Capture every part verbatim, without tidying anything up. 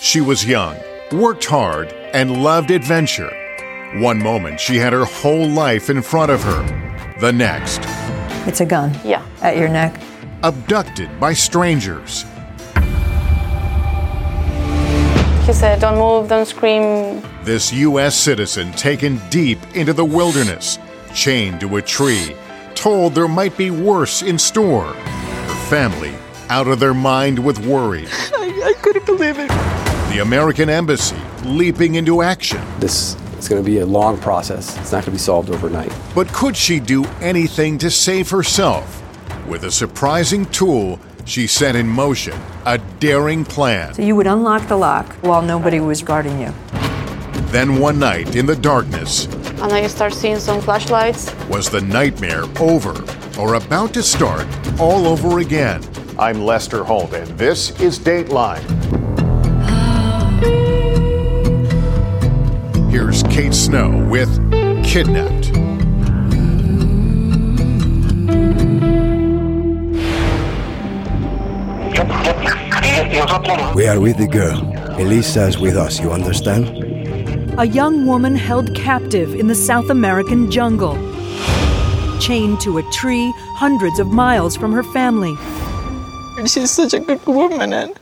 She was young, worked hard, and loved adventure. One moment, she had her whole life in front of her. The next, it's a gun. Yeah. At your neck. Abducted by strangers. He said, don't move, don't scream. This U S citizen taken deep into the wilderness, chained to a tree, told there might be worse in store. Her family out of their mind with worry. I, I couldn't believe it. The American embassy leaping into action. This is going to be a long process. It's not going to be solved overnight. But could she do anything to save herself? With a surprising tool, she set in motion a daring plan. So you would unlock the lock while nobody was guarding you. Then one night in the darkness, And I start seeing some flashlights. was the nightmare over or about to start all over again? I'm Lester Holt, and this is Dateline. Here's Kate Snow with Kidnapped. We are with the girl. Elisa is with us, you understand? A young woman held captive in the South American jungle, chained to a tree hundreds of miles from her family. She's such a good woman, and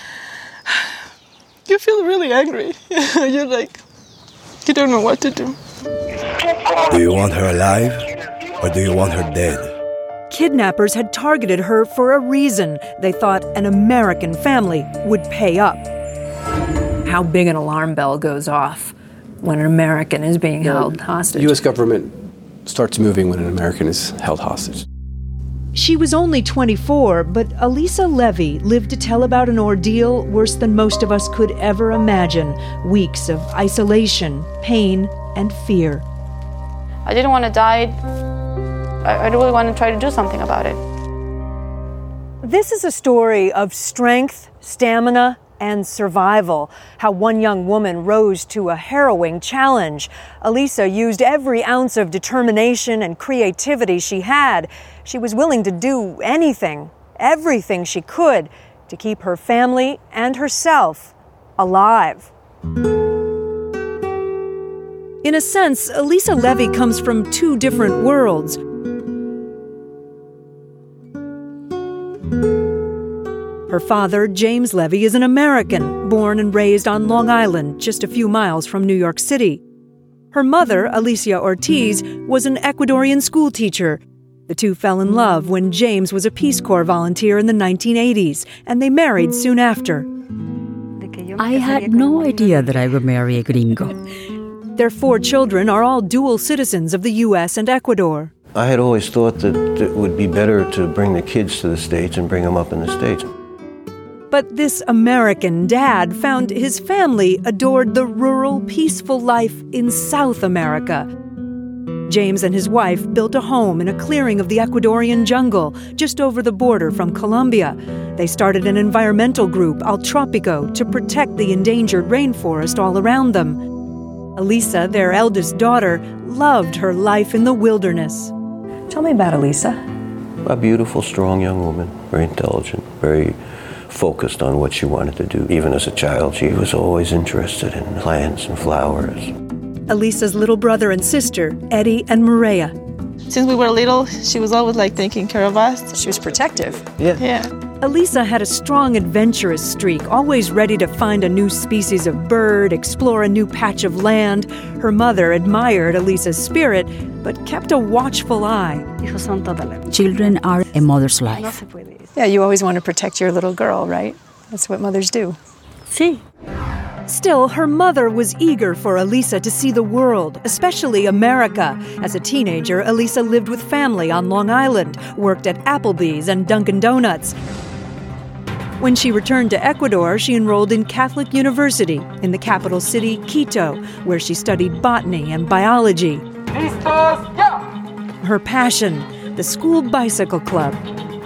you feel really angry. You're like, you don't know what to do. Do you want her alive, or do you want her dead? Kidnappers had targeted her for a reason. They thought an American family would pay up. How big an alarm bell goes off when an American is being Yeah, held hostage? The U S government starts moving when an American is held hostage. She was only twenty-four, but Elisa Levy lived to tell about an ordeal worse than most of us could ever imagine. Weeks of isolation, pain, and fear. I didn't want to die. I, I really want to try to do something about it. This is a story of strength, stamina, and survival. How one young woman rose to a harrowing challenge. Elisa used every ounce of determination and creativity she had. She was willing to do anything, everything she could, to keep her family and herself alive. In a sense, Elisa Levy comes from two different worlds. Her father, James Levy, is an American, born and raised on Long Island, just a few miles from New York City. Her mother, Alicia Ortiz, was an Ecuadorian schoolteacher. The two fell in love when James was a Peace Corps volunteer in the nineteen eighties, and they married soon after. I had no idea that I would marry a gringo. Their four children are all dual citizens of the U S and Ecuador. I had always thought that it would be better to bring the kids to the States and bring them up in the States. But this American dad found his family adored the rural, peaceful life in South America. James and his wife built a home in a clearing of the Ecuadorian jungle, just over the border from Colombia. They started an environmental group, Al Tropico, to protect the endangered rainforest all around them. Elisa, their eldest daughter, loved her life in the wilderness. Tell me about Elisa. A beautiful, strong young woman, very intelligent, very focused on what she wanted to do. Even as a child, she was always interested in plants and flowers. Elisa's little brother and sister, Eddie and Maria. Since we were little, she was always like taking care of us. She was protective. Yeah. Yeah. Elisa had a strong adventurous streak, always ready to find a new species of bird, explore a new patch of land. Her mother admired Elisa's spirit, but kept a watchful eye. Children are a mother's life. Yeah, you always want to protect your little girl, right? That's what mothers do. Sí. Still, her mother was eager for Elisa to see the world, especially America. As a teenager, Elisa lived with family on Long Island, worked at Applebee's and Dunkin' Donuts. When she returned to Ecuador, she enrolled in Catholic University in the capital city, Quito, where she studied botany and biology. Her passion, the school bicycle club.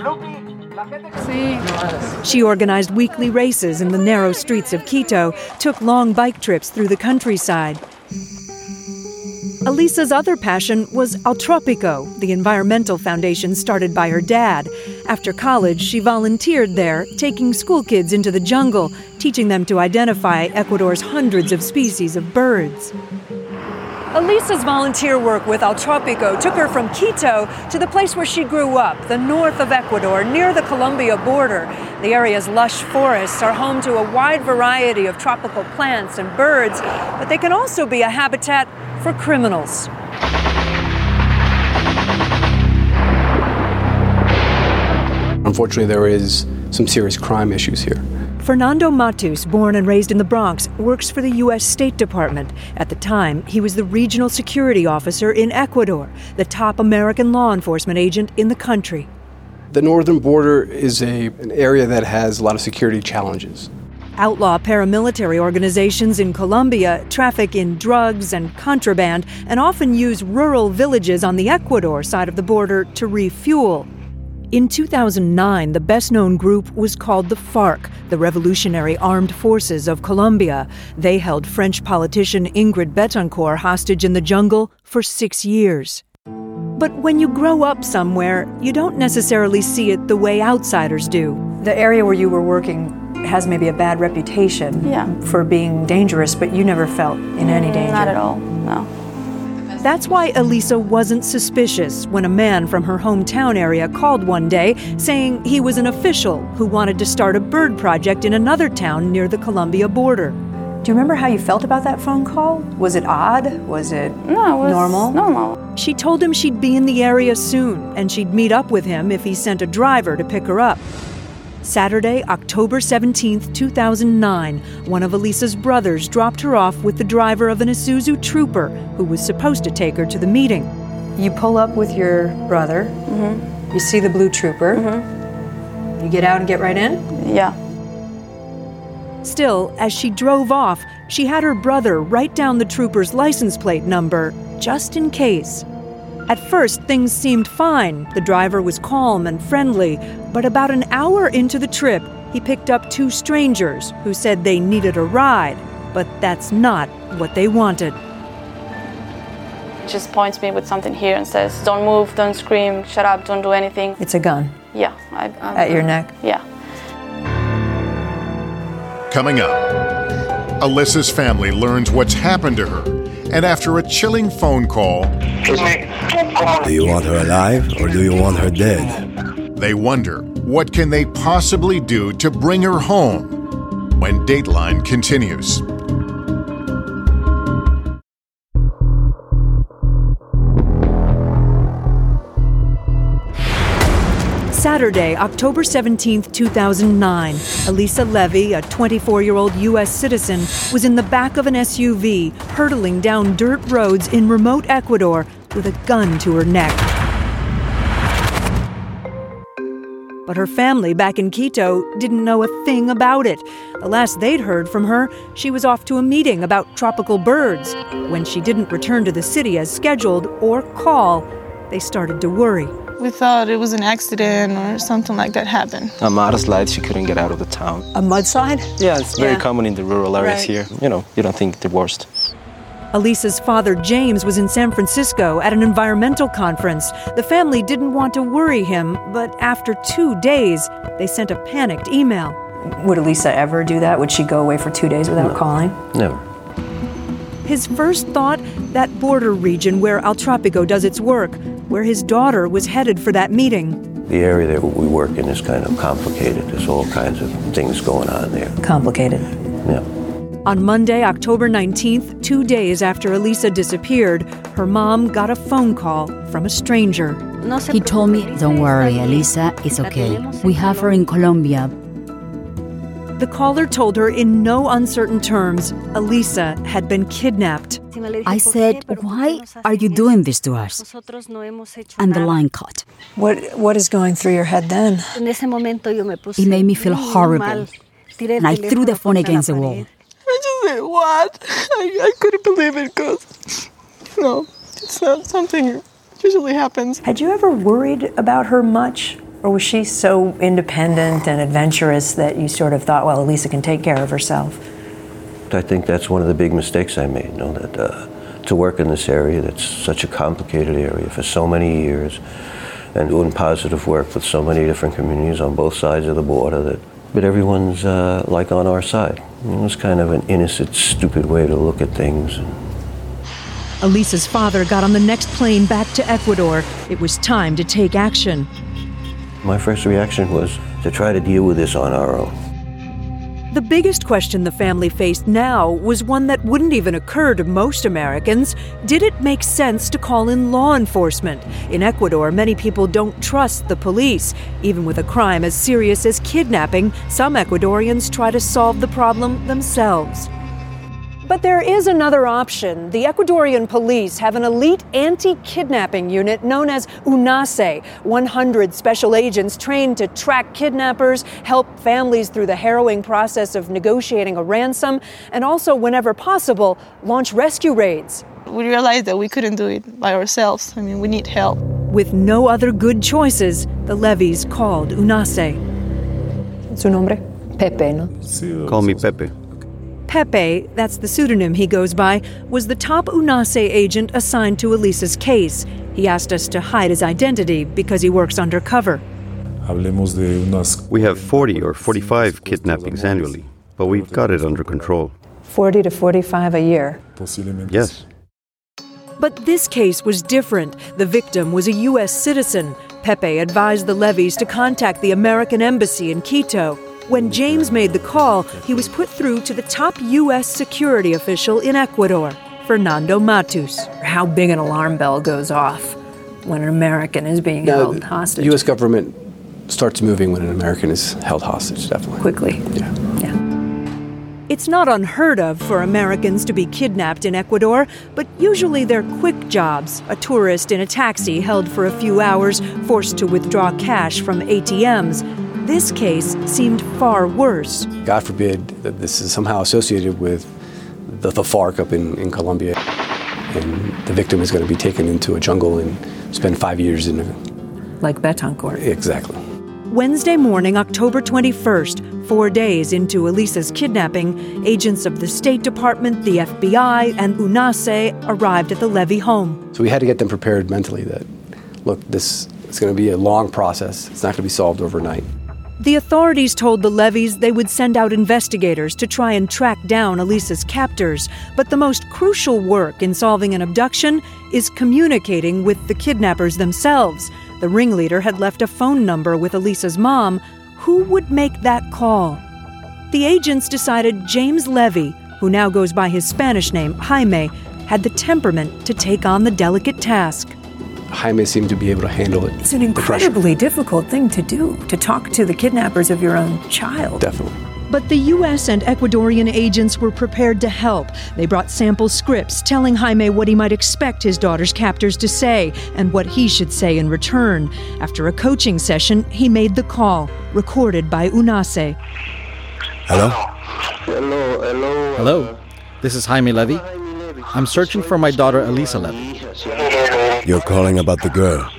She organized weekly races in the narrow streets of Quito, took long bike trips through the countryside. Elisa's other passion was Al Tropico, the environmental foundation started by her dad. After college, she volunteered there, taking school kids into the jungle, teaching them to identify Ecuador's hundreds of species of birds. Elisa's volunteer work with Al Tropico took her from Quito to the place where she grew up, the north of Ecuador, near the Colombia border. The area's lush forests are home to a wide variety of tropical plants and birds, but they can also be a habitat for criminals. Unfortunately, there is some serious crime issues here. Fernando Matus, born and raised in the Bronx, works for the U S State Department. At the time, he was the regional security officer in Ecuador, the top American law enforcement agent in the country. The northern border is a, an area that has a lot of security challenges. Outlaw paramilitary organizations in Colombia traffic in drugs and contraband and often use rural villages on the Ecuador side of the border to refuel. In two thousand nine, the best-known group was called the FARC, the Revolutionary Armed Forces of Colombia. They held French politician Ingrid Betancourt hostage in the jungle for six years. But when you grow up somewhere, you don't necessarily see it the way outsiders do. The area where you were working has maybe a bad reputation Yeah. for being dangerous, but you never felt in any danger. Not at all, no. That's why Elisa wasn't suspicious when a man from her hometown area called one day saying he was an official who wanted to start a bird project in another town near the Colombia border. Do you remember how you felt about that phone call? Was it odd? Was it No, it was normal? normal. She told him she'd be in the area soon and she'd meet up with him if he sent a driver to pick her up. Saturday, October seventeenth, two thousand nine, one of Elisa's brothers dropped her off with the driver of an Isuzu Trooper who was supposed to take her to the meeting. You pull up with your brother, Mm-hmm. you see the blue trooper, Mm-hmm. you get out and get right in? Yeah. Still, as she drove off, she had her brother write down the trooper's license plate number, just in case. At first, things seemed fine. The driver was calm and friendly, but about an hour into the trip, he picked up two strangers who said they needed a ride, but that's not what they wanted. He just points me with something here and says, don't move, don't scream, shut up, don't do anything. It's a gun. Yeah. I, I, At your neck? Yeah. Coming up, Elisa's family learns what's happened to her, and after a chilling phone call, Do you want her alive or do you want her dead? they wonder what can they possibly do to bring her home when Dateline continues. Saturday, October seventeenth, two thousand nine, Elisa Levy, a twenty-four-year-old U S citizen, was in the back of an S U V, hurtling down dirt roads in remote Ecuador with a gun to her neck. But her family back in Quito didn't know a thing about it. The last they'd heard from her, she was off to a meeting about tropical birds. When she didn't return to the city as scheduled or call, they started to worry. We thought it was an accident or something like that happened. A mudslide, she couldn't get out of the town. A mudslide? Yeah, it's very Yeah. common in the rural areas Right. here. You know, you don't think the worst. Elisa's father, James, was in San Francisco at an environmental conference. The family didn't want to worry him, but after two days, they sent a panicked email. Would Elisa ever do that? Would she go away for two days without No. calling? Never. His first thought, that border region where Al Tropico does its work, where his daughter was headed for that meeting. The area that we work in is kind of complicated. There's all kinds of things going on there. Complicated. Yeah. On Monday, October nineteenth, two days after Elisa disappeared, her mom got a phone call from a stranger. He told me, don't worry, Elisa, it's okay. We have her in Colombia. The caller told her in no uncertain terms Elisa had been kidnapped. I said, why are you doing this to us? And the line cut. What What is going through your head then? It made me feel horrible. And I threw the phone against the wall. I just said, what? I, I couldn't believe it because, you know, it's not something usually happens. Had you ever worried about her much? Or was she so independent and adventurous that you sort of thought, well, Elisa can take care of herself? I think that's one of the big mistakes I made, you know, that uh, to work in this area that's such a complicated area for so many years, and doing positive work with so many different communities on both sides of the border that, but everyone's uh, like on our side. It was kind of an innocent, stupid way to look at things. Elisa's father got on the next plane back to Ecuador. It was time to take action. My first reaction was to try to deal with this on our own. The biggest question the family faced now was one that wouldn't even occur to most Americans. Did it make sense to call in law enforcement? In Ecuador, many people don't trust the police. Even with a crime as serious as kidnapping, some Ecuadorians try to solve the problem themselves. But there is another option. The Ecuadorian police have an elite anti-kidnapping unit known as UNACE, one hundred special agents trained to track kidnappers, help families through the harrowing process of negotiating a ransom, and also, whenever possible, launch rescue raids. We realized that we couldn't do it by ourselves. I mean, we need help. With no other good choices, the levies called UNACE. Su nombre? Pepe, no? Call me Pepe. Pepe, that's the pseudonym he goes by, was the top UNACE agent assigned to Elisa's case. He asked us to hide his identity because he works undercover. We have forty or forty-five kidnappings annually, but we've got it under control. forty to forty-five a year. Yes. But this case was different. The victim was a U S citizen. Pepe advised the levies to contact the American embassy in Quito. When James made the call, he was put through to the top U S security official in Ecuador, Fernando Matus. How big an alarm bell goes off when an American is being now, held hostage? The U S government starts moving when an American is held hostage, definitely. Quickly. Yeah. Yeah. It's not unheard of for Americans to be kidnapped in Ecuador, but usually they're quick jobs. A tourist in a taxi held for a few hours, forced to withdraw cash from A T Ms. This case seemed far worse. God forbid that this is somehow associated with the, the FARC up in, in Colombia, and the victim is going to be taken into a jungle and spend five years in a... Like Betancourt. Exactly. Wednesday morning, October twenty-first, four days into Elisa's kidnapping, agents of the State Department, the F B I, and UNACE arrived at the levy home. So we had to get them prepared mentally that, look, this is going to be a long process. It's not going to be solved overnight. The authorities told the levies they would send out investigators to try and track down Elisa's captors. But the most crucial work in solving an abduction is communicating with the kidnappers themselves. The ringleader had left a phone number with Elisa's mom. Who would make that call? The agents decided James Levy, who now goes by his Spanish name, Jaime, had the temperament to take on the delicate task. Jaime seemed to be able to handle it. It's an incredibly difficult thing to do, to talk to the kidnappers of your own child. Definitely. But the U S and Ecuadorian agents were prepared to help. They brought sample scripts telling Jaime what he might expect his daughter's captors to say and what he should say in return. After a coaching session, he made the call, recorded by UNACE. Hello? Hello, hello. Hello, this is Jaime Levy. I'm searching for my daughter Elisa Levy. You're calling about the girl?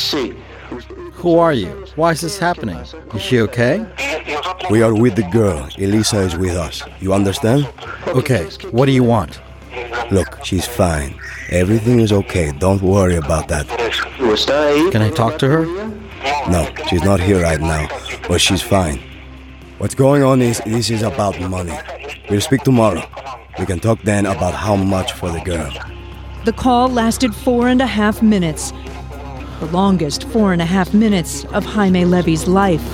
Who are you? Why is this happening? Is she okay? We are with the girl. Elisa is with us. You understand? Okay, what do you want? Look, she's fine. Everything is okay. Don't worry about that. Can I talk to her? No, she's not here right now, but she's fine. What's going on is this is about money. We'll speak tomorrow. We can talk then about how much for the girl. The call lasted four and a half minutes. The longest four and a half minutes of Jaime Levy's life.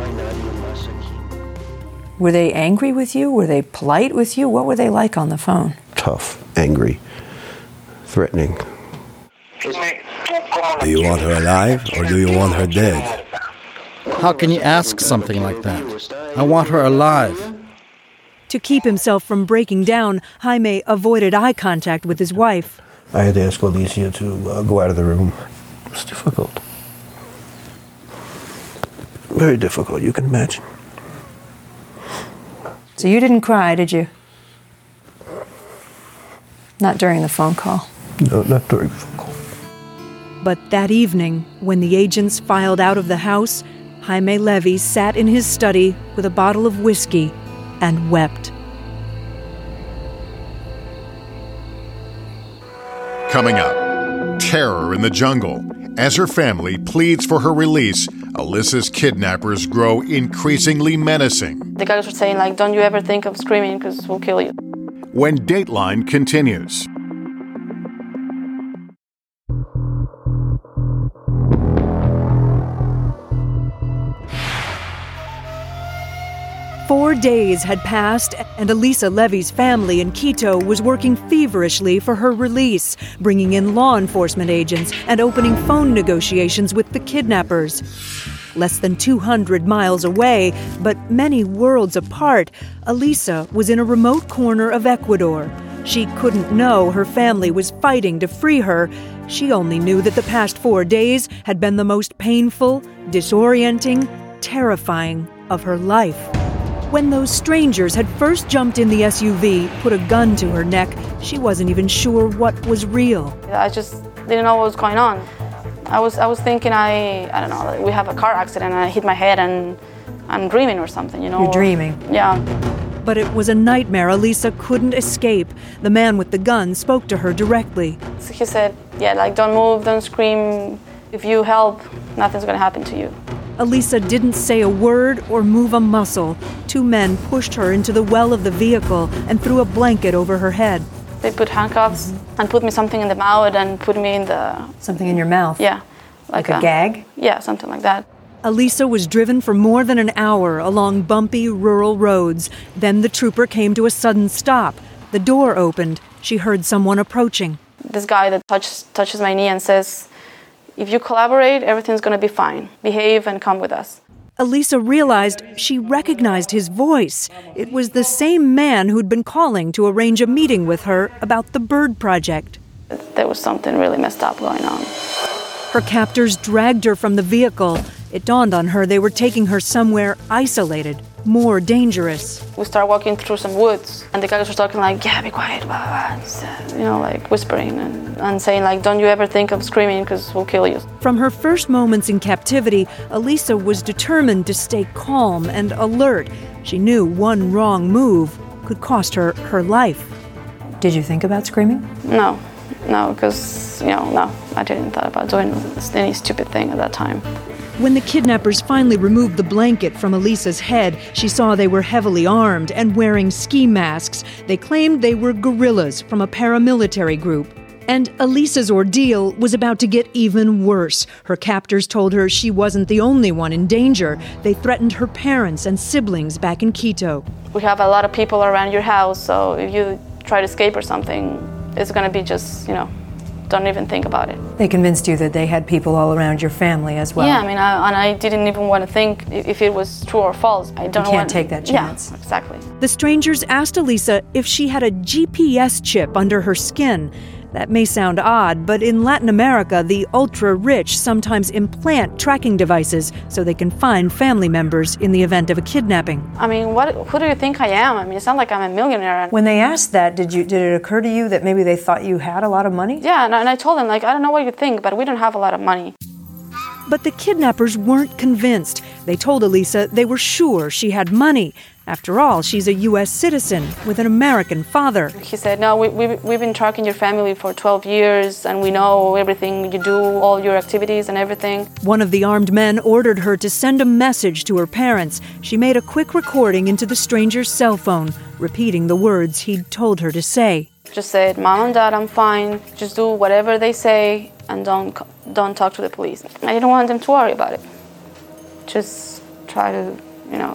Were they angry with you? Were they polite with you? What were they like on the phone? Tough, angry, threatening. Do you want her alive or do you want her dead? How can you ask something like that? I want her alive. To keep himself from breaking down, Jaime avoided eye contact with his wife. I had to ask Alicia to uh, go out of the room. It was difficult. Very difficult, you can imagine. So you didn't cry, did you? Not during the phone call? No, not during the phone call. But that evening, when the agents filed out of the house, Jaime Levy sat in his study with a bottle of whiskey and wept. Coming up, terror in the jungle. As her family pleads for her release, Alyssa's kidnappers grow increasingly menacing. The guys were saying, like, don't you ever think of screaming because we'll kill you. When Dateline continues. Four days had passed, and Elisa Levy's family in Quito was working feverishly for her release, bringing in law enforcement agents and opening phone negotiations with the kidnappers. Less than two hundred miles away, but many worlds apart, Elisa was in a remote corner of Ecuador. She couldn't know her family was fighting to free her. She only knew that the past four days had been the most painful, disorienting, terrifying of her life. When those strangers had first jumped in the S U V, put a gun to her neck, she wasn't even sure what was real. I just didn't know what was going on. I was I was thinking I I don't know, like we have a car accident and I hit my head and I'm dreaming or something, you know. You're dreaming. Yeah. But it was a nightmare Elisa couldn't escape. The man with the gun spoke to her directly. So he said, yeah, like don't move, don't scream. If you help, nothing's gonna happen to you. Elisa didn't say a word or move a muscle. Two men pushed her into the well of the vehicle and threw a blanket over her head. They put handcuffs mm-hmm. and put me something in the mouth and put me in the... Something in your mouth? Yeah. Like, like a, a gag? Yeah, something like that. Elisa was driven for more than an hour along bumpy rural roads. Then the trooper came to a sudden stop. The door opened. She heard someone approaching. This guy that touches, touches my knee and says, if you collaborate, everything's going to be fine. Behave and come with us. Elisa realized she recognized his voice. It was the same man who'd been calling to arrange a meeting with her about the bird project. There was something really messed up going on. Her captors dragged her from the vehicle. It dawned on her they were taking her somewhere isolated, more dangerous. We started walking through some woods, and the guys were talking like, yeah, be quiet, blah, blah, blah. You know, like whispering and, and saying like, don't you ever think of screaming because we'll kill you. From her first moments in captivity, Elisa was determined to stay calm and alert. She knew one wrong move could cost her her life. Did you think about screaming? No, no, because, you know, no, I didn't thought about doing any stupid thing at that time. When the kidnappers finally removed the blanket from Elisa's head, she saw they were heavily armed and wearing ski masks. They claimed they were guerrillas from a paramilitary group. And Elisa's ordeal was about to get even worse. Her captors told her she wasn't the only one in danger. They threatened her parents and siblings back in Quito. We have a lot of people around your house, so if you try to escape or something, it's going to be just, you know, don't even think about it. They convinced you that they had people all around your family as well. Yeah, I mean, I, and I didn't even want to think if it was true or false. I don't you can't want, take that chance. Yeah, exactly. The strangers asked Elisa if she had a G P S chip under her skin. That may sound odd, but in Latin America, the ultra-rich sometimes implant tracking devices so they can find family members in the event of a kidnapping. I mean, what? Who do you think I am? I mean, it's not like I'm a millionaire. When they asked that, did you did it occur to you that maybe they thought you had a lot of money? Yeah, and I, and I told them, like, I don't know what you think, but we don't have a lot of money. But the kidnappers weren't convinced. They told Elisa they were sure she had money. After all, she's a U S citizen with an American father. He said, no, we, we, we've been tracking your family for twelve years, and we know everything you do, all your activities and everything. One of the armed men ordered her to send a message to her parents. She made a quick recording into the stranger's cell phone, repeating the words he'd told her to say. Just said, Mom and Dad, I'm fine. Just do whatever they say and don't don't talk to the police. I didn't want them to worry about it. Just try to, you know,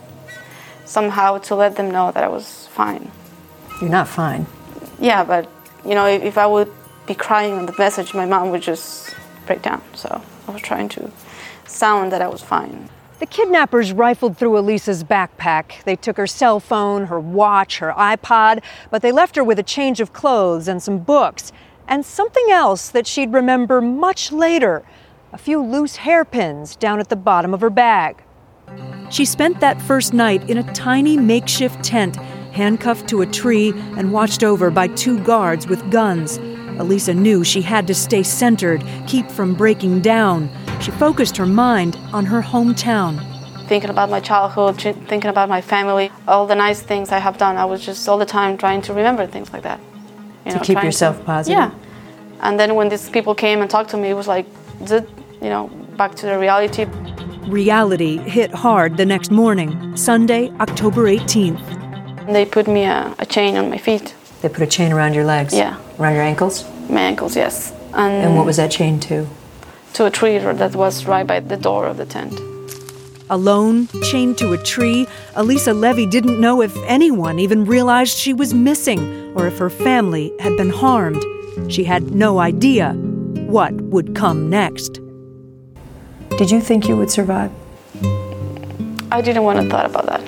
somehow to let them know that I was fine. You're not fine. Yeah, but, you know, if, if I would be crying on the message, my mom would just break down. So I was trying to sound that I was fine. The kidnappers rifled through Elisa's backpack. They took her cell phone, her watch, her iPod, but they left her with a change of clothes and some books, and something else that she'd remember much later, a few loose hairpins down at the bottom of her bag. She spent that first night in a tiny makeshift tent, handcuffed to a tree and watched over by two guards with guns. Elisa knew she had to stay centered, keep from breaking down. She focused her mind on her hometown. Thinking about my childhood, thinking about my family, all the nice things I have done. I was just all the time trying to remember things like that. You to know, keep yourself to, positive? Yeah. And then when these people came and talked to me, it was like, you know, back to the reality. Reality hit hard the next morning, Sunday, October eighteenth. They put me a, a chain on my feet. They put a chain around your legs? Yeah. Around your ankles? My ankles, yes. And, and what was that chain to? To a tree that was right by the door of the tent. Alone, chained to a tree, Elisa Levy didn't know if anyone even realized she was missing or if her family had been harmed. She had no idea what would come next. Did you think you would survive? I didn't want to thought about that.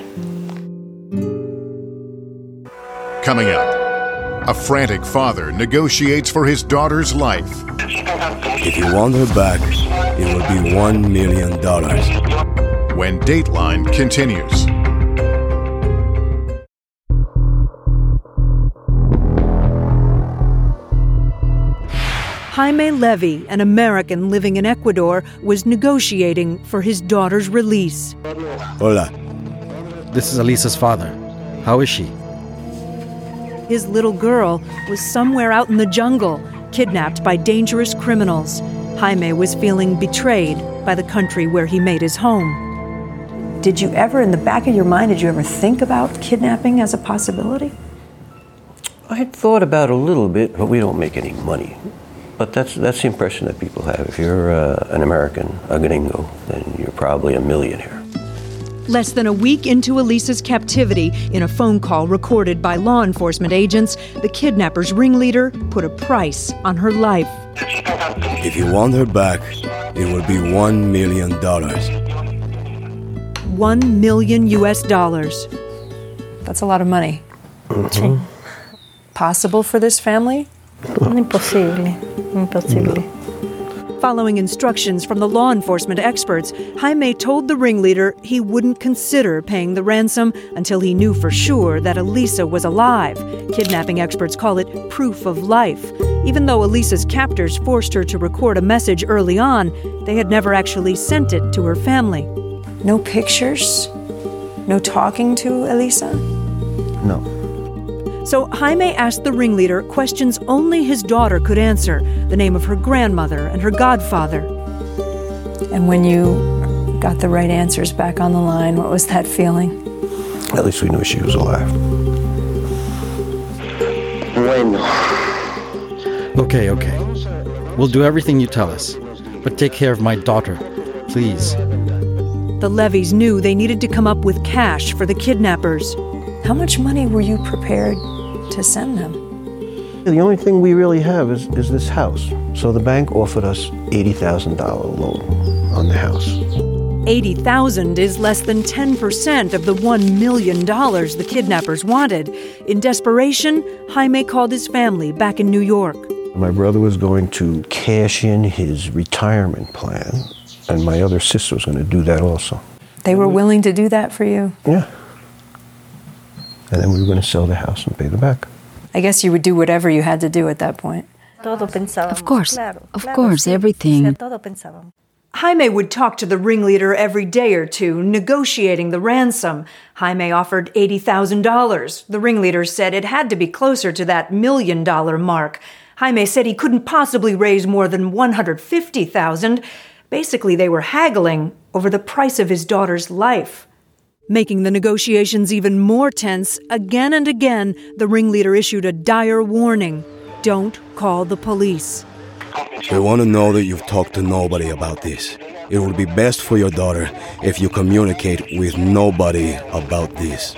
Coming up, a frantic father negotiates for his daughter's life. If you want her back, it will be one million dollars. When Dateline continues. Jaime Levy, an American living in Ecuador, was negotiating for his daughter's release. Hola. This is Elisa's father. How is she? His little girl was somewhere out in the jungle, kidnapped by dangerous criminals. Jaime was feeling betrayed by the country where he made his home. Did you ever, in the back of your mind, did you ever think about kidnapping as a possibility? I had thought about it a little bit, but we don't make any money. But that's that's the impression that people have. If you're uh, an American, a gringo, then you're probably a millionaire. Less than a week into Elisa's captivity, in a phone call recorded by law enforcement agents, the kidnapper's ringleader put a price on her life. If you want her back, it will be one million dollars. One million U S dollars. That's a lot of money. Mm-hmm. Possible for this family? Impossible. Impossible. Following instructions from the law enforcement experts, Jaime told the ringleader he wouldn't consider paying the ransom until he knew for sure that Elisa was alive. Kidnapping experts call it proof of life. Even though Elisa's captors forced her to record a message early on, they had never actually sent it to her family. No pictures? No talking to Elisa? No. So Jaime asked the ringleader questions only his daughter could answer, the name of her grandmother and her godfather. And when you got the right answers back on the line, what was that feeling? At least we knew she was alive. Okay, okay. We'll do everything you tell us. But take care of my daughter, please. The Levys knew they needed to come up with cash for the kidnappers. How much money were you prepared to send them? The only thing we really have is, is this house. So the bank offered us eighty thousand dollars loan on the house. eighty thousand dollars is less than ten percent of the one million dollars the kidnappers wanted. In desperation, Jaime called his family back in New York. My brother was going to cash in his retirement plan, and my other sister was going to do that also. They were willing to do that for you? Yeah. And then we were going to sell the house and pay them back. I guess you would do whatever you had to do at that point. Of course, of course, everything. Jaime would talk to the ringleader every day or two, negotiating the ransom. Jaime offered eighty thousand dollars. The ringleader said it had to be closer to that million-dollar mark. Jaime said he couldn't possibly raise more than one hundred fifty thousand dollars. Basically, they were haggling over the price of his daughter's life. Making the negotiations even more tense, again and again, the ringleader issued a dire warning. Don't call the police. We want to know that you've talked to nobody about this. It will be best for your daughter if you communicate with nobody about this.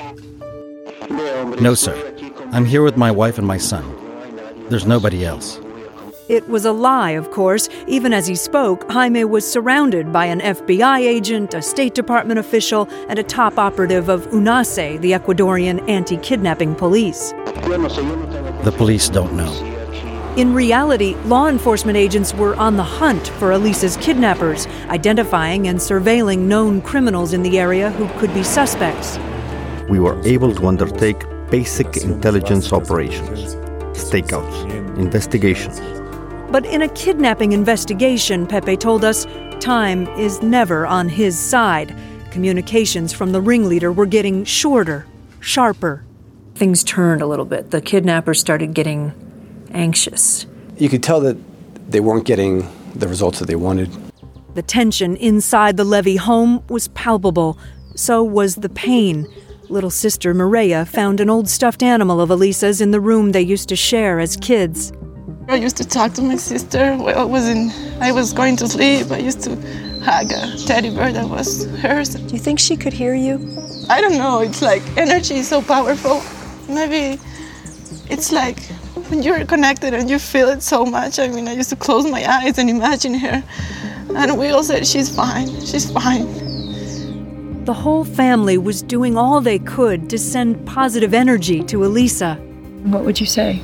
No, sir. I'm here with my wife and my son. There's nobody else. It was a lie, of course. Even as he spoke, Jaime was surrounded by an F B I agent, a State Department official, and a top operative of UNACE, the Ecuadorian anti-kidnapping police. The police don't know. In reality, law enforcement agents were on the hunt for Elisa's kidnappers, identifying and surveilling known criminals in the area who could be suspects. We were able to undertake basic intelligence operations, stakeouts, investigations. But in a kidnapping investigation, Pepe told us, time is never on his side. Communications from the ringleader were getting shorter, sharper. Things turned a little bit. The kidnappers started getting anxious. You could tell that they weren't getting the results that they wanted. The tension inside the Levy home was palpable. So was the pain. Little sister Mireya found an old stuffed animal of Elisa's in the room they used to share as kids. I used to talk to my sister while I was, in, I was going to sleep. I used to hug a teddy bear that was hers. Do you think she could hear you? I don't know. It's like energy is so powerful. Maybe it's like when you're connected and you feel it so much. I mean, I used to close my eyes and imagine her. And we all said, she's fine, she's fine. The whole family was doing all they could to send positive energy to Elisa. What would you say?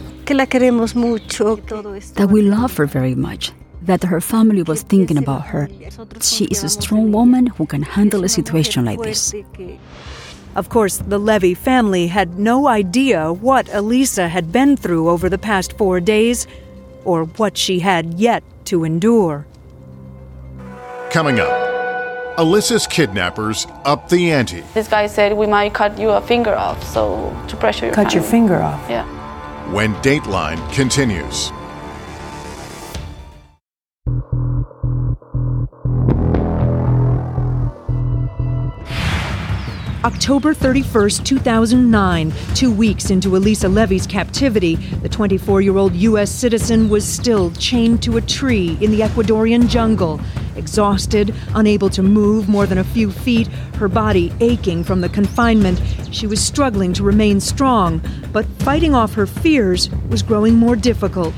That we love her very much, that her family was thinking about her. She is a strong woman who can handle a situation like this. Of course, the Levy family had no idea what Elisa had been through over the past four days, or what she had yet to endure. Coming up, Elisa's kidnappers up the ante. This guy said, we might cut you a finger off, so to pressure your Cut family. your finger off? Yeah. When Dateline continues. October thirty-first, two thousand nine, two weeks into Elisa Levy's captivity, the twenty-four-year-old U S citizen was still chained to a tree in the Ecuadorian jungle. Exhausted, unable to move more than a few feet, her body aching from the confinement, she was struggling to remain strong, but fighting off her fears was growing more difficult.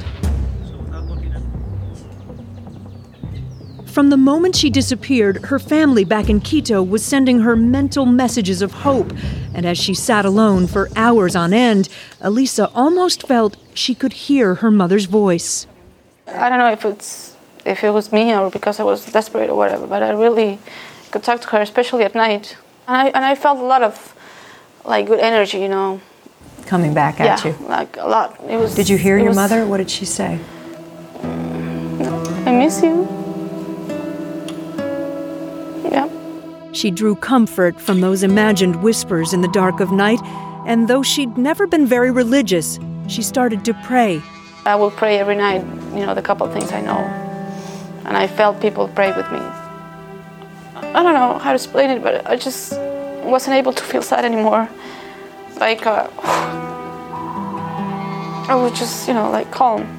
From the moment she disappeared, her family back in Quito was sending her mental messages of hope. And as she sat alone for hours on end, Elisa almost felt she could hear her mother's voice. I don't know if it's if it was me or because I was desperate or whatever, but I really could talk to her, especially at night. And I and I felt a lot of like good energy, you know. Coming back at yeah, you? like a lot. It was. Did you hear it your was, mother? What did she say? I miss you. Yeah. She drew comfort from those imagined whispers in the dark of night, and though she'd never been very religious, she started to pray. I will pray every night, you know, the couple of things I know. And I felt people pray with me. I don't know how to explain it, but I just wasn't able to feel sad anymore. Like, uh, I was just, you know, like calm.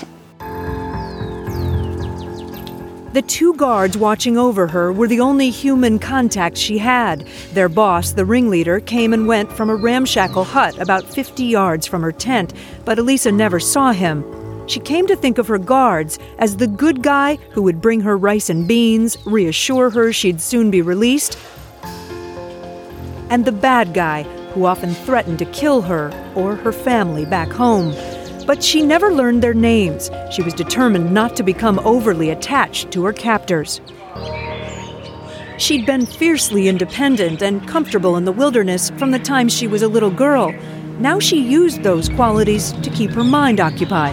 The two guards watching over her were the only human contact she had. Their boss, the ringleader, came and went from a ramshackle hut about fifty yards from her tent, but Elisa never saw him. She came to think of her guards as the good guy who would bring her rice and beans, reassure her she'd soon be released, and the bad guy who often threatened to kill her or her family back home. But she never learned their names. She was determined not to become overly attached to her captors. She'd been fiercely independent and comfortable in the wilderness from the time she was a little girl. Now she used those qualities to keep her mind occupied.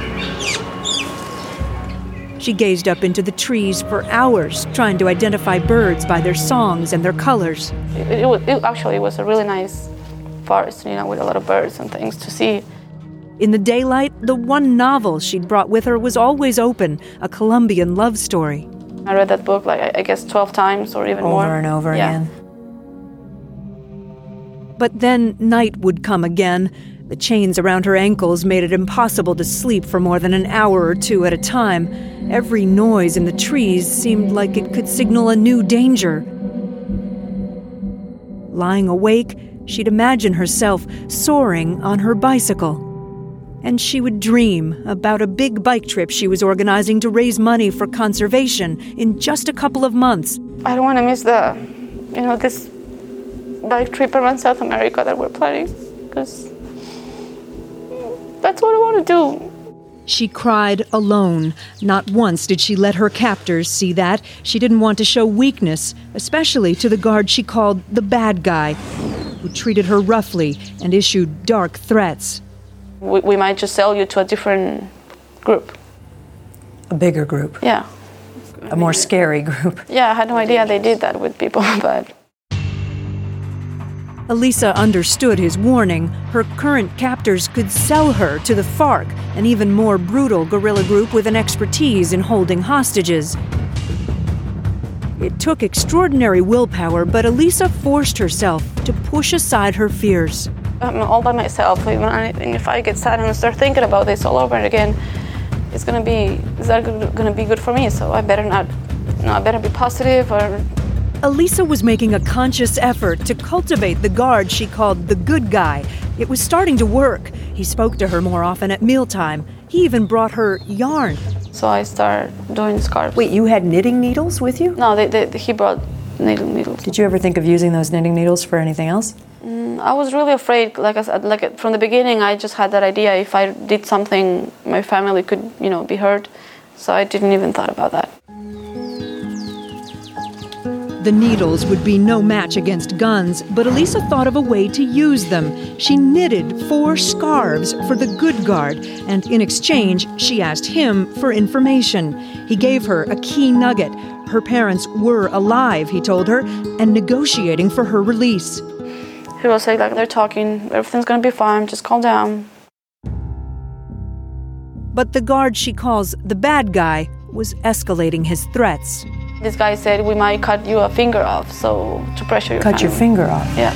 She gazed up into the trees for hours, trying to identify birds by their songs and their colors. It, it, was, it actually was a really nice forest, you know, with a lot of birds and things to see. In the daylight, the one novel she'd brought with her was always open, a Colombian love story. I read that book, like, I guess twelve times or even over more. Over and over yeah. again. But then night would come again. The chains around her ankles made it impossible to sleep for more than an hour or two at a time. Every noise in the trees seemed like it could signal a new danger. Lying awake, she'd imagine herself soaring on her bicycle. And she would dream about a big bike trip she was organizing to raise money for conservation in just a couple of months. I don't want to miss the, you know, this bike trip around South America that we're planning, because that's what I want to do. She cried alone. Not once did she let her captors see that. She didn't want to show weakness, especially to the guard she called the bad guy, who treated her roughly and issued dark threats. We, we might just sell you to a different group. A bigger group? Yeah. A more scary group? Yeah, I had no idea they did that with people, but... Elisa understood his warning. Her current captors could sell her to the FARC, an even more brutal guerrilla group with an expertise in holding hostages. It took extraordinary willpower, but Elisa forced herself to push aside her fears. I'm all by myself, and if I get sad and start thinking about this all over again, it's gonna be, is that gonna be good for me? So I better not, you know, I better be positive or... Elisa was making a conscious effort to cultivate the guard she called the good guy. It was starting to work. He spoke to her more often at mealtime. He even brought her yarn. So I started doing scarves. Wait, you had knitting needles with you? No, they, they, he brought knitting needles. Did you ever think of using those knitting needles for anything else? Mm, I was really afraid. Like I said, like from the beginning, I just had that idea. If I did something, my family could, you know, be hurt. So I didn't even thought about that. The needles would be no match against guns, but Elisa thought of a way to use them. She knitted four scarves for the good guard, and in exchange, she asked him for information. He gave her a key nugget. Her parents were alive, he told her, and negotiating for her release. He will say, like, they're talking, everything's gonna be fine, just calm down. But the guard she calls the bad guy was escalating his threats. This guy said, we might cut you a finger off, so to pressure your Cut family. your finger off? Yeah.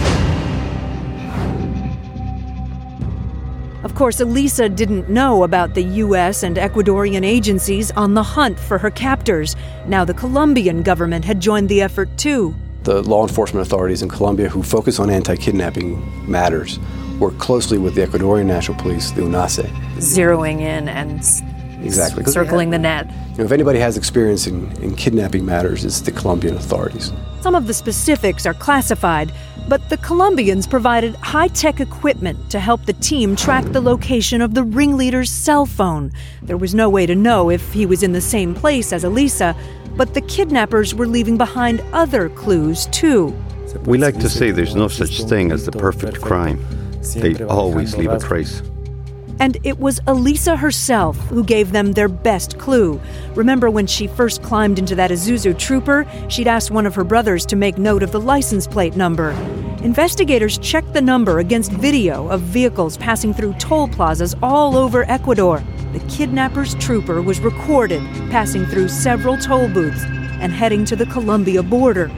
Of course, Elisa didn't know about the U S and Ecuadorian agencies on the hunt for her captors. Now the Colombian government had joined the effort too. The law enforcement authorities in Colombia who focus on anti-kidnapping matters work closely with the Ecuadorian National Police, the UNACE. Zeroing in and exactly. circling the net. You know, if anybody has experience in, in kidnapping matters, it's the Colombian authorities. Some of the specifics are classified, but the Colombians provided high-tech equipment to help the team track the location of the ringleader's cell phone. There was no way to know if he was in the same place as Elisa, but the kidnappers were leaving behind other clues, too. We like to say there's no such thing as the perfect crime. They always leave a trace. And it was Elisa herself who gave them their best clue. Remember when she first climbed into that Isuzu Trooper? She'd asked one of her brothers to make note of the license plate number. Investigators checked the number against video of vehicles passing through toll plazas all over Ecuador. The kidnapper's Trooper was recorded passing through several toll booths and heading to the Colombia border.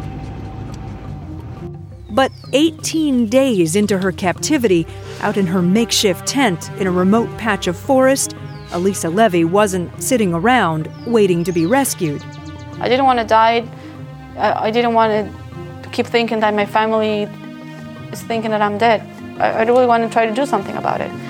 But eighteen days into her captivity, out in her makeshift tent in a remote patch of forest, Elisa Levy wasn't sitting around waiting to be rescued. I didn't want to die. I, I didn't want to keep thinking that my family is thinking that I'm dead. I, I really want to try to do something about it.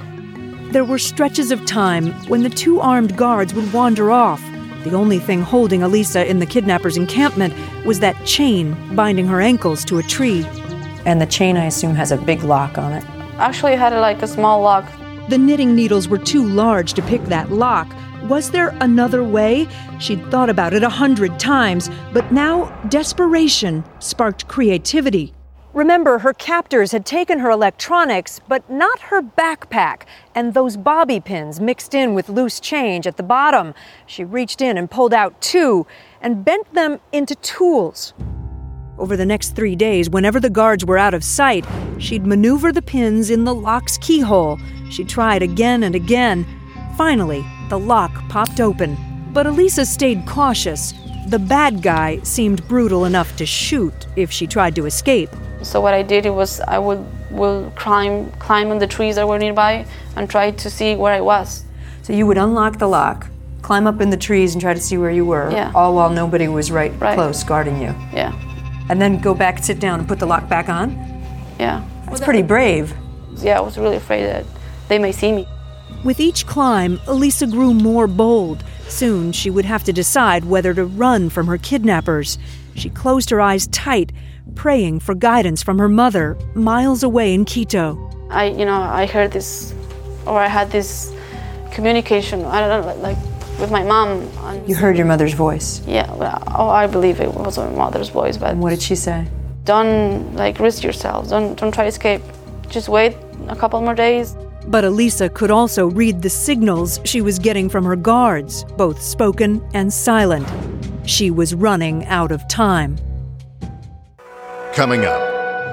There were stretches of time when the two armed guards would wander off. The only thing holding Elisa in the kidnapper's encampment was that chain binding her ankles to a tree. And the chain, I assume, has a big lock on it. Actually, it had like a small lock. The knitting needles were too large to pick that lock. Was there another way? She'd thought about it a hundred times, but now desperation sparked creativity. Remember, her captors had taken her electronics, but not her backpack, and those bobby pins mixed in with loose change at the bottom. She reached in and pulled out two and bent them into tools. Over the next three days, whenever the guards were out of sight, she'd maneuver the pins in the lock's keyhole. She tried again and again. Finally, the lock popped open. But Elisa stayed cautious. The bad guy seemed brutal enough to shoot if she tried to escape. So what I did was I would will climb climb on the trees that were nearby and try to see where I was. So you would unlock the lock, climb up in the trees and try to see where you were, yeah. all while nobody was right, right close guarding you. Yeah. And then go back, sit down, and put the lock back on? Yeah. That's pretty brave. Yeah, I was really afraid that they may see me. With each climb, Elisa grew more bold. Soon, she would have to decide whether to run from her kidnappers. She closed her eyes tight, praying for guidance from her mother, miles away in Quito. I, you know, I heard this, or I had this communication, I don't know, like with my mom. And you heard your mother's voice? Yeah, well, oh, I believe it was my mother's voice, but... And what did she say? Don't, like, risk yourself. Don't, don't try to escape. Just wait a couple more days. But Elisa could also read the signals she was getting from her guards, both spoken and silent. She was running out of time. Coming up,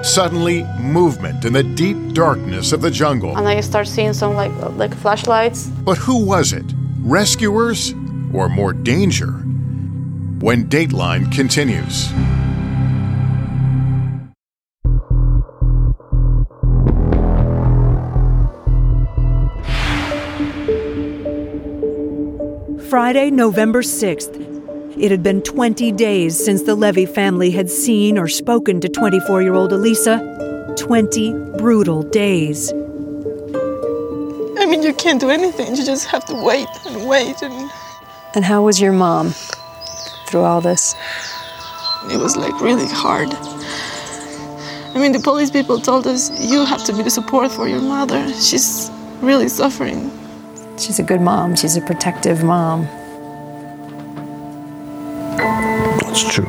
Suddenly, movement in the deep darkness of the jungle. And I start seeing some like like flashlights. But who was it? Rescuers or more danger? When Dateline continues. Friday, November sixth. It had been twenty days since the Levy family had seen or spoken to twenty-four-year-old Elisa. twenty brutal days. I mean, you can't do anything. You just have to wait and wait. And, and how was your mom through all this? It was like really hard. I mean, the police people told us, you have to be the support for your mother. She's really suffering. She's a good mom. She's a protective mom. It's true.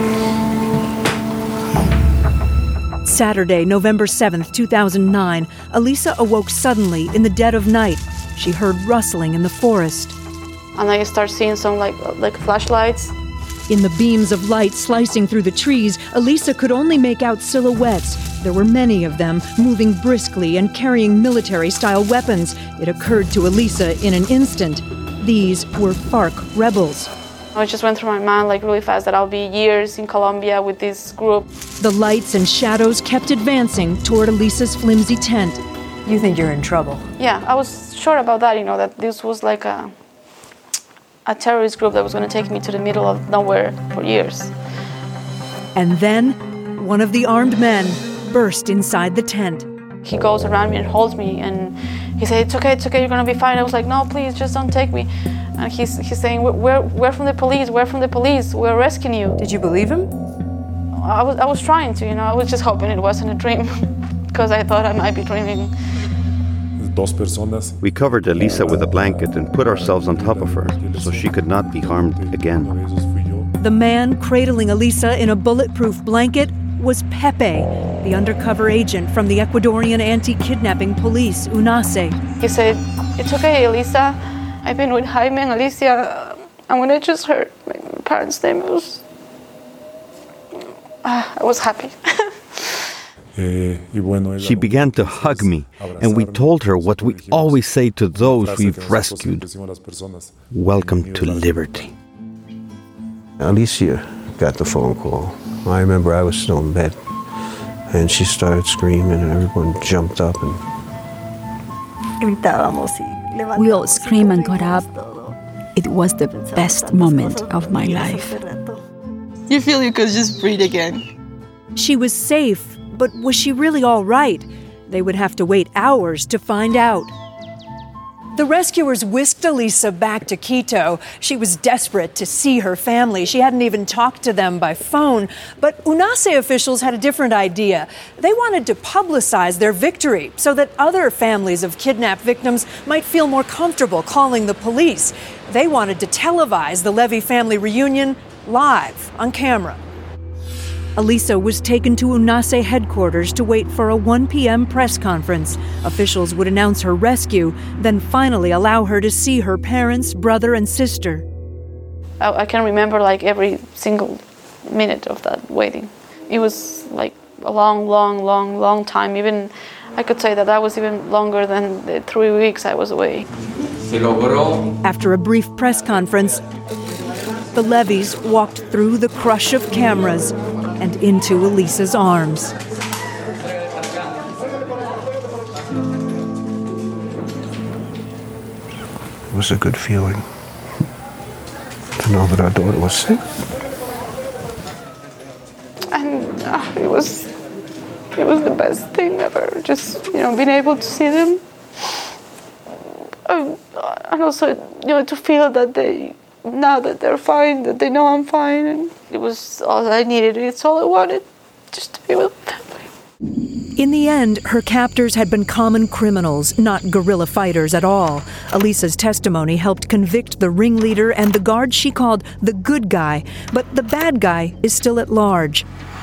Saturday, November seventh, two thousand nine, Elisa awoke suddenly in the dead of night. She heard rustling in the forest. And I start seeing some like like flashlights. In the beams of light slicing through the trees, Elisa could only make out silhouettes. There were many of them, moving briskly and carrying military-style weapons. It occurred to Elisa in an instant. These were FARC rebels. I just went through my mind like really fast that I'll be years in Colombia with this group. The lights and shadows kept advancing toward Elisa's flimsy tent. You think you're in trouble? Yeah, I was sure about that, you know, that this was like a, a terrorist group that was going to take me to the middle of nowhere for years. And then, one of the armed men burst inside the tent. He goes around me and holds me, and he said, it's okay, it's okay, you're going to be fine. I was like, no, please, just don't take me. And he's, he's saying, we're, we're from the police, we're from the police, we're rescuing you. Did you believe him? I was, I was trying to, you know, I was just hoping it wasn't a dream, because I thought I might be dreaming. We covered Elisa with a blanket and put ourselves on top of her so she could not be harmed again. The man cradling Elisa in a bulletproof blanket was Pepe, the undercover agent from the Ecuadorian anti-kidnapping police, UNACE. He said, it's okay, Elisa. I've been with Jaime and Alicia. And when I just heard my parents' name, it was... Uh, I was happy. She began to hug me, and we told her what we always say to those we've rescued. Welcome to liberty. Alicia got the phone call. I remember I was still in bed, and she started screaming, and everyone jumped up. And we all screamed and got up. It was the best moment of my life. You feel you could just breathe again. She was safe. But was she really all right? They would have to wait hours to find out. The rescuers whisked Elisa back to Quito. She was desperate to see her family. She hadn't even talked to them by phone. But UNACE officials had a different idea. They wanted to publicize their victory so that other families of kidnapped victims might feel more comfortable calling the police. They wanted to televise the Levy family reunion live on camera. Elisa was taken to UNACE headquarters to wait for a one p.m. press conference. Officials would announce her rescue, then finally allow her to see her parents, brother, and sister. I, I can remember like every single minute of that waiting. It was like a long, long, long, long time. Even I could say that that was even longer than the three weeks I was away. After a brief press conference, the Levies walked through the crush of cameras and into Elisa's arms. it was a good feeling to know that our daughter was safe. And uh, it was, it was the best thing ever. Just, you know, being able to see them. Um, and also, you know, to feel that they, now that they're fine, that they know I'm fine. And it was all I needed. It's all I wanted, just to be with family. In the end, her captors had been common criminals, not guerrilla fighters at all. Elisa's testimony helped convict the ringleader and the guard she called the good guy, but the bad guy is still at large.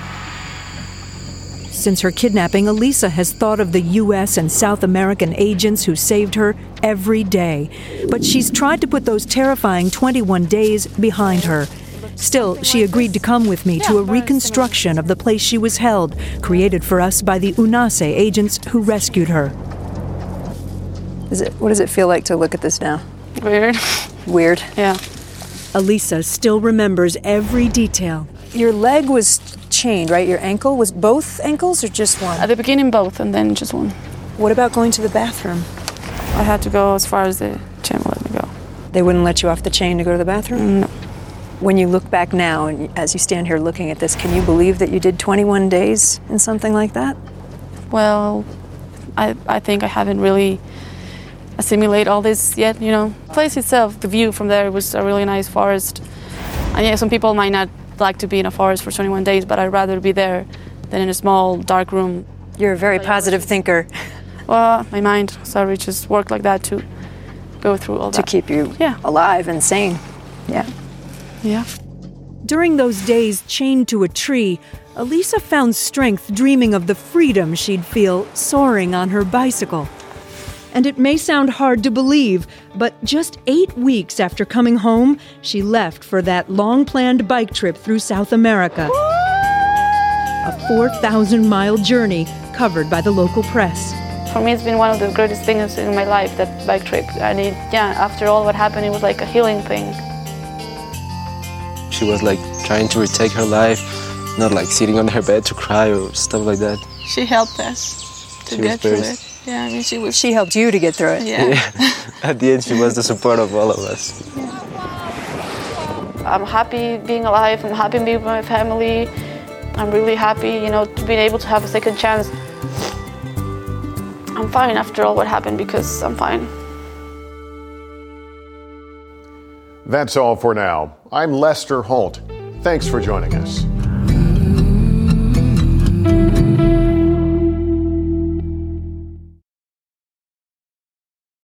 Since her kidnapping, Elisa has thought of the U S and South American agents who saved her every day. But she's tried to put those terrifying twenty-one days behind her. Still, she agreed to come with me to a reconstruction of the place she was held, created for us by the UNACE agents who rescued her. Is it, what does it feel like to look at this now? Weird. Weird? Yeah. Elisa still remembers every detail. Your leg was chained, right? Your ankle? Was both ankles or just one? At the beginning, both, and then just one. What about going to the bathroom? I had to go as far as the chain would let me go. They wouldn't let you off the chain to go to the bathroom? No. When you look back now, and as you stand here looking at this, can you believe that you did twenty-one days in something like that? Well, I, I think I haven't really assimilate all this yet, you know. The place itself, the view from there was a really nice forest. And yeah, some people might not like to be in a forest for twenty-one days, but I'd rather be there than in a small, dark room. You're a very positive thinker. Well, my mind, sorry, just worked like that to go through all that. To keep you yeah. alive and sane. Yeah. Yeah. During those days chained to a tree, Elisa found strength dreaming of the freedom she'd feel soaring on her bicycle. And it may sound hard to believe, but just eight weeks after coming home, she left for that long-planned bike trip through South America. A four thousand mile journey covered by the local press. For me, it's been one of the greatest things in my life, that bike trip. And it, yeah, after all what happened, it was like a healing thing. She was like trying to retake her life, not like sitting on her bed to cry or stuff like that. She helped us to She get was through very- it. Yeah, I mean, she was. She helped you to get through it. Yeah. Yeah. At the end, she was the support of all of us. I'm happy being alive. I'm happy being with my family. I'm really happy, you know, to being able to have a second chance. I'm fine after all what happened because I'm fine. That's all for now. I'm Lester Holt. Thanks for joining us.